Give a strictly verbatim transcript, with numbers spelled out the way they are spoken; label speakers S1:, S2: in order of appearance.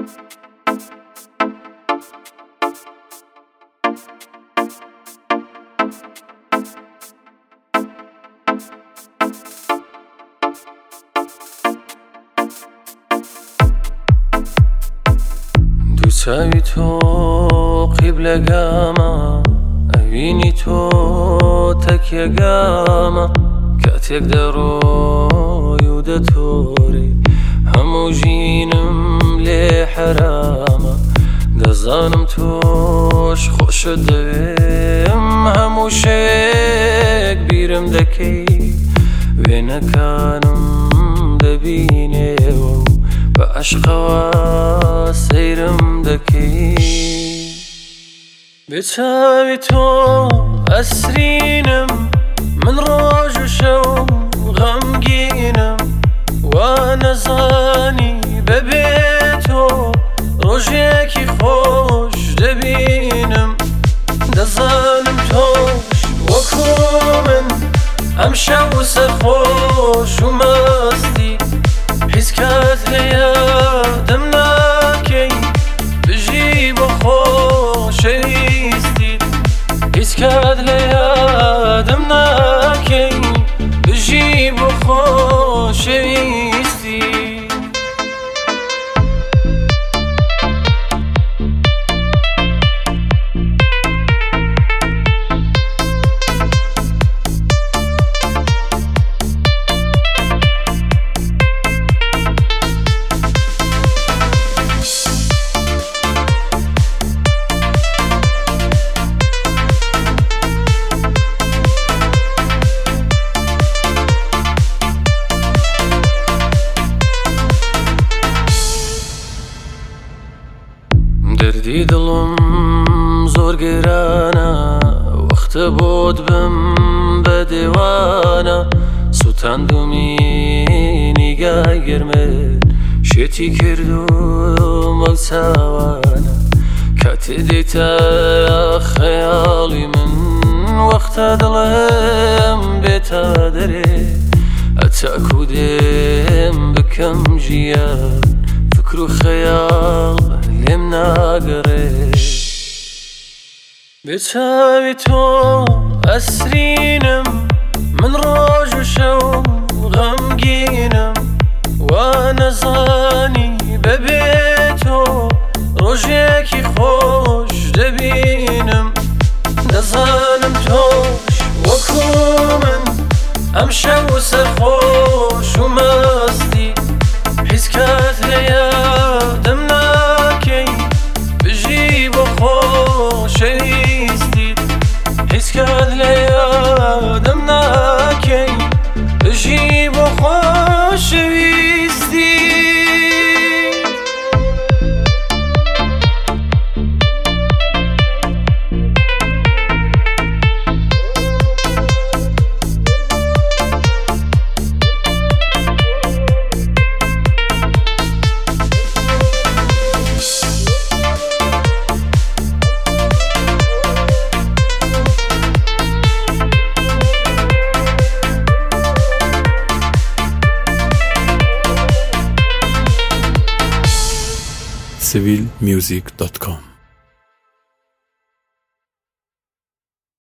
S1: دوسای تو قبله گاما اوینی تو تکیه گاما کاتێک دەڕۆی و دەتۆری هەموو ژینم لێ حرامە دەزانم تۆش خۆشت دەوێم هەموو شەیەک بیرم دەکەی وێنەکانم دەبینێەوە و بە عەشقەوە سەیرم دەکەی بێچاوی تۆ ئەسرینم من ڕۆژ و شەو غەمگینم وا نەزانی بەبێ تۆ ڕۆژێکی خۆش دەبینم دەزانم تۆش وەکو من ئەم شەو سەرخۆش و مەستی هیچ کات لە یادم ناکەی بژی بۆ خۆشەویستیت هیچ کات لە یادم ناکەی بژی بۆ خۆشەویستی دەردی دڵم زۆر گەرانە وەختە بۆت بم بە دێوانە سوتاندومی نیگای گرمت شێتی کردوم ئەو چاوانە کاتێ دێتە خەیاڵی من وەختە دڵم بێتە دەرێ ئەتاکو دێم بکەم ژیان فکر و خەیاڵ لێم ناگەڕێ بێچاوی تۆ ئەسرینم من ڕۆژ و شەو غەمگینم وا نەزانی بەبێ تۆ ڕۆژێکی خۆش دەبینم دەزانم تۆش وەکو من ئەم شەو سەرخۆش و مەستی هیچ کات لە یادم ناکەی بژی بۆ خۆشەویستیت هیچ کات لە یادم ناکەی بژی بۆ خۆشەویستی
S2: sevil music dot com